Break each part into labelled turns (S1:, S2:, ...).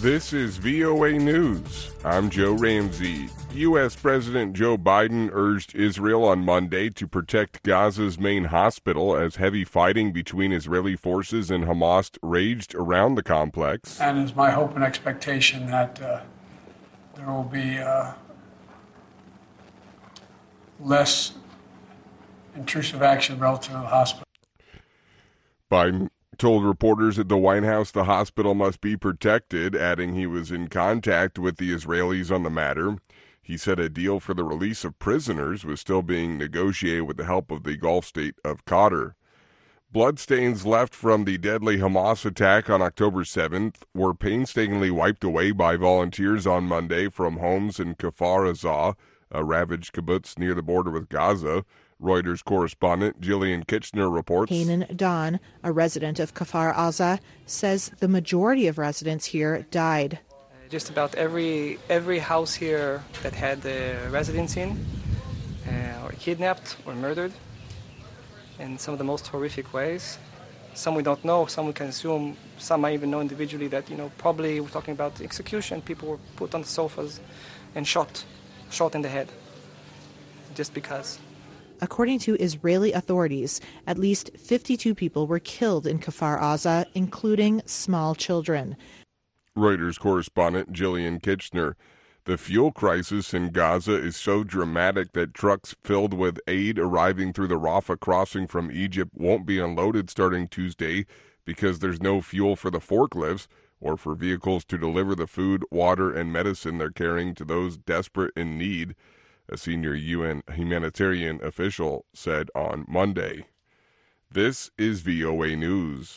S1: This is VOA News. I'm Joe Ramsey. U.S. President Joe Biden urged Israel on Monday to protect Gaza's main hospital as heavy fighting between Israeli forces and Hamas raged around the complex.
S2: And it's my hope and expectation that there will be less intrusive action relative to the hospital.
S1: Biden told reporters at the White House the hospital must be protected, adding he was in contact with the Israelis on the matter. He said a deal for the release of prisoners was still being negotiated with the help of the Gulf state of Qatar. Bloodstains left from the deadly Hamas attack on October 7th were painstakingly wiped away by volunteers on Monday from homes in Kfar Aza, a ravaged kibbutz near the border with Gaza. Reuters correspondent Jillian Kitchener reports.
S3: Hanan Don, a resident of Kfar Aza, says the majority of residents here died.
S4: Just about every house here that had residents in were kidnapped or murdered in some of the most horrific ways. Some we don't know, some we can assume, some I even know individually that, probably we're talking about execution. People were put on the sofas and shot in the head, just because.
S3: According to Israeli authorities, at least 52 people were killed in Kfar Aza, including small children.
S1: Reuters correspondent Jillian Kitchener. The fuel crisis in Gaza is so dramatic that trucks filled with aid arriving through the Rafah crossing from Egypt won't be unloaded starting Tuesday because there's no fuel for the forklifts or for vehicles to deliver the food, water, and medicine they're carrying to those desperate in need, a senior UN humanitarian official said on Monday. This is VOA News.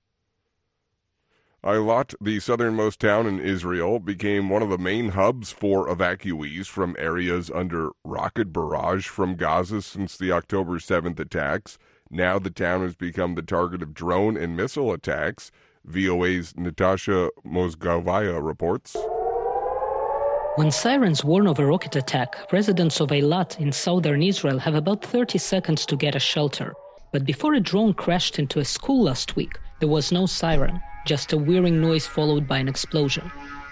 S1: Eilat, the southernmost town in Israel, became one of the main hubs for evacuees from areas under rocket barrage from Gaza since the October 7th attacks. Now the town has become the target of drone and missile attacks. VOA's Natasha Mozgovaya reports.
S5: When sirens warn of a rocket attack, residents of Eilat in southern Israel have about 30 seconds to get a shelter. But before a drone crashed into a school last week, there was no siren, just a whirring noise followed by an explosion.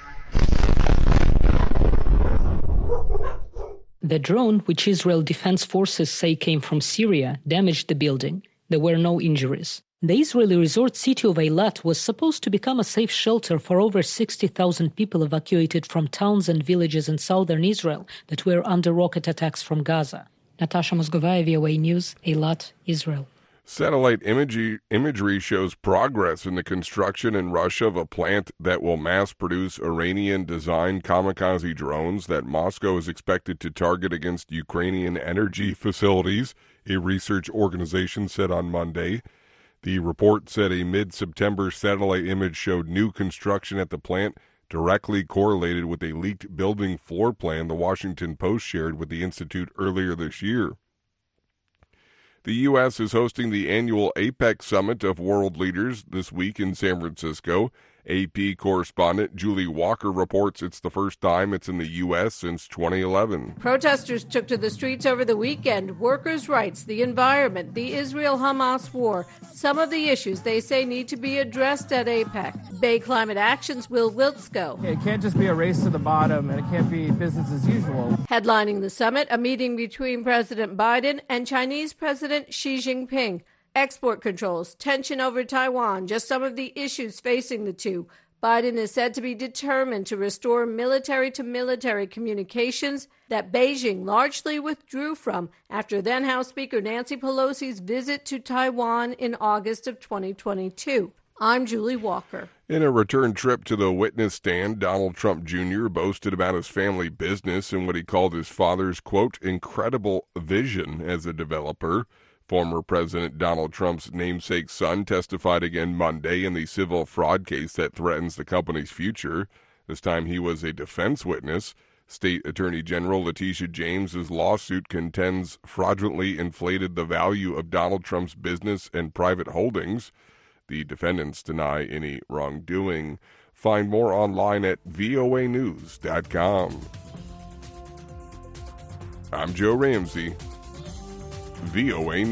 S5: The drone, which Israel Defense Forces say came from Syria, damaged the building. There were no injuries. The Israeli resort city of Eilat was supposed to become a safe shelter for over 60,000 people evacuated from towns and villages in southern Israel that were under rocket attacks from Gaza. Natasha Mozgovaya, VOA News, Eilat, Israel.
S1: Satellite imagery shows progress in the construction in Russia of a plant that will mass-produce Iranian-designed kamikaze drones that Moscow is expected to target against Ukrainian energy facilities, a research organization said on Monday. The report said a mid-September satellite image showed new construction at the plant directly correlated with a leaked building floor plan the Washington Post shared with the Institute earlier this year. The U.S. is hosting the annual APEC Summit of World Leaders this week in San Francisco. AP correspondent Julie Walker reports it's the first time it's in the U.S. since 2011.
S6: Protesters took to the streets over the weekend. Workers' rights, the environment, the Israel-Hamas war, some of the issues they say need to be addressed at APEC. Bay Climate Action's Will Wiltsko.
S7: It can't just be a race to the bottom, and it can't be business as usual.
S6: Headlining the summit, a meeting between President Biden and Chinese President Xi Jinping. Export controls, tension over Taiwan, just some of the issues facing the two. Biden is said to be determined to restore military-to-military communications that Beijing largely withdrew from after then House Speaker Nancy Pelosi's visit to Taiwan in August of 2022. I'm Julie Walker.
S1: In a return trip to the witness stand, Donald Trump Jr. boasted about his family business and what he called his father's, quote, incredible vision as a developer. Former President Donald Trump's namesake son testified again Monday in the civil fraud case that threatens the company's future. This time he was a defense witness. State Attorney General Letitia James's lawsuit contends fraudulently inflated the value of Donald Trump's business and private holdings. The defendants deny any wrongdoing. Find more online at voanews.com. I'm Joe Ramsey, VOA News.